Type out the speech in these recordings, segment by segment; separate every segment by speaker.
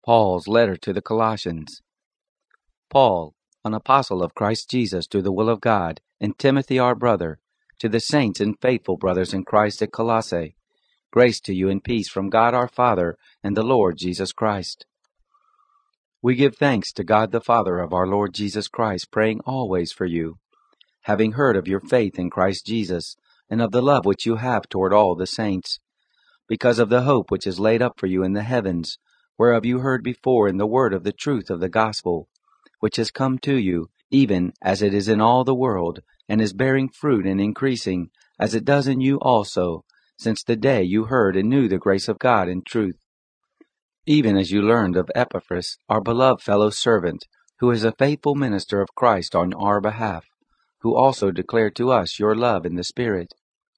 Speaker 1: Paul's letter to the Colossians. Paul, an apostle of Christ Jesus through the will of God, and Timothy our brother, to the saints and faithful brothers in Christ at Colossae, grace to you and peace from God our Father and the Lord Jesus Christ. We give thanks to God the Father of our Lord Jesus Christ, praying always for you, having heard of your faith in Christ Jesus, and of the love which you have toward all the saints, because of the hope which is laid up for you in the heavens, whereof you heard before in the word of the truth of the gospel, which has come to you, even as it is in all the world, and is bearing fruit and increasing, as it does in you also, since the day you heard and knew the grace of God in truth. Even as you learned of Epaphras, our beloved fellow servant, who is a faithful minister of Christ on our behalf, who also declared to us your love in the Spirit.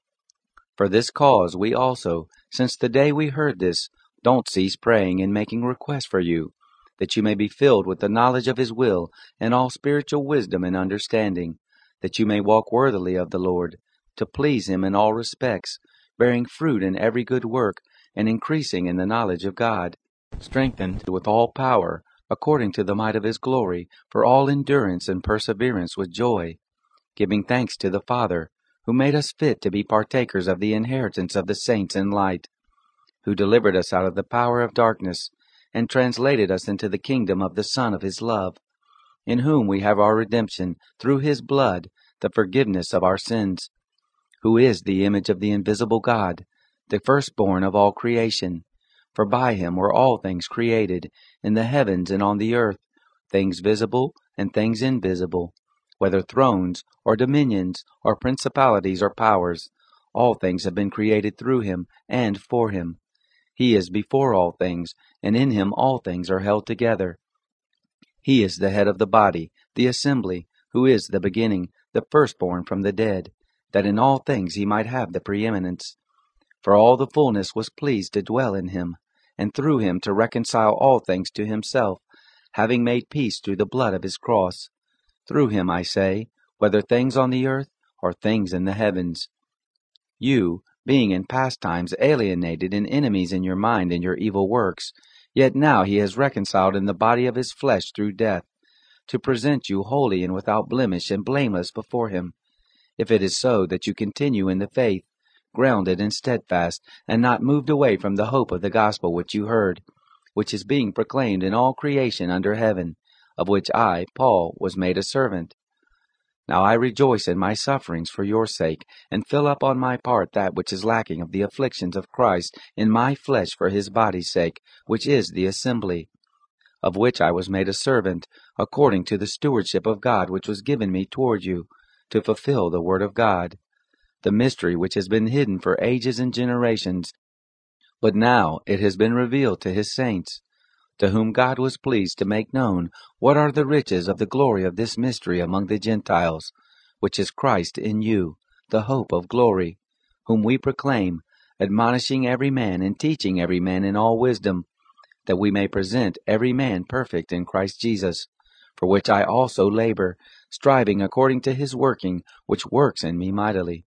Speaker 1: For this cause we also, since the day we heard this, don't cease praying and making requests for you, that you may be filled with the knowledge of His will and all spiritual wisdom and understanding, that you may walk worthily of the Lord, to please Him in all respects, bearing fruit in every good work, and increasing in the knowledge of God, strengthened with all power, according to the might of His glory, for all endurance and perseverance with joy, giving thanks to the Father, who made us fit to be partakers of the inheritance of the saints in light, who delivered us out of the power of darkness, and translated us into the kingdom of the Son of His love, in whom we have our redemption, through His blood, the forgiveness of our sins, who is the image of the invisible God, the firstborn of all creation. For by Him were all things created, in the heavens and on the earth, things visible and things invisible, whether thrones, or dominions, or principalities, or powers. All things have been created through Him and for Him. He is before all things, and in Him all things are held together. He is the head of the body, the assembly, who is the beginning, the firstborn from the dead, that in all things He might have the preeminence. For all the fullness was pleased to dwell in Him, and through Him to reconcile all things to Himself, having made peace through the blood of His cross. Through Him, I say, whether things on the earth or things in the heavens. You, being in past times alienated and enemies in your mind and your evil works, yet now He has reconciled in the body of His flesh through death, to present you holy and without blemish and blameless before Him, if it is so that you continue in the faith, grounded and steadfast, and not moved away from the hope of the gospel which you heard, which is being proclaimed in all creation under heaven, of which I, Paul, was made a servant. Now I rejoice in my sufferings for your sake, and fill up on my part that which is lacking of the afflictions of Christ in my flesh for His body's sake, which is the assembly, of which I was made a servant, according to the stewardship of God which was given me toward you, to fulfill the word of God, the mystery which has been hidden for ages and generations, but now it has been revealed to His saints, to whom God was pleased to make known what are the riches of the glory of this mystery among the Gentiles, which is Christ in you, the hope of glory, whom we proclaim, admonishing every man and teaching every man in all wisdom, that we may present every man perfect in Christ Jesus, for which I also labor, striving according to His working, which works in me mightily.